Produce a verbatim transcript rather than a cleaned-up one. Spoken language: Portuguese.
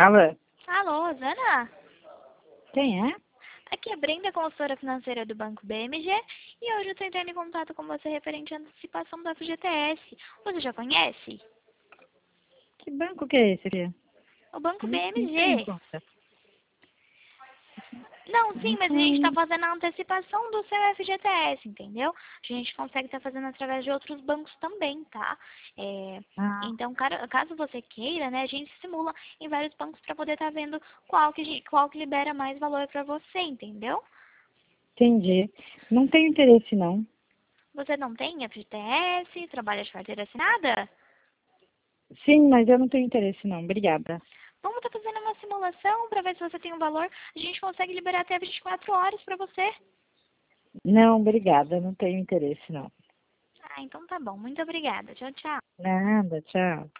Alô? Alô, Rosana? Quem é? Aqui é Brenda, consultora financeira do Banco B M G, e hoje eu estou entrando em contato com você referente à antecipação do F G T S. Você já conhece? Que banco que é esse aqui? O Banco Não, não tenho B M G. conta. Não, sim, mas a gente está Hum, fazendo a antecipação do seu F G T S, entendeu? A gente consegue estar fazendo através de outros bancos também, tá? É, ah, então, cara- caso você queira, né, a gente simula em vários bancos para poder estar vendo qual que, a gente- qual que libera mais valor para você, entendeu? entendi. Não tenho interesse, não. Você não tem F G T S, trabalha de carteira assinada? Sim, mas eu não tenho interesse, não. Obrigada. Vamos estar fazendo uma simulação para ver se você tem um valor. A gente consegue liberar até vinte e quatro horas para você. Não, obrigada. Não tenho interesse, não. Ah, então tá bom. Muito obrigada. Tchau, tchau. Nada, tchau.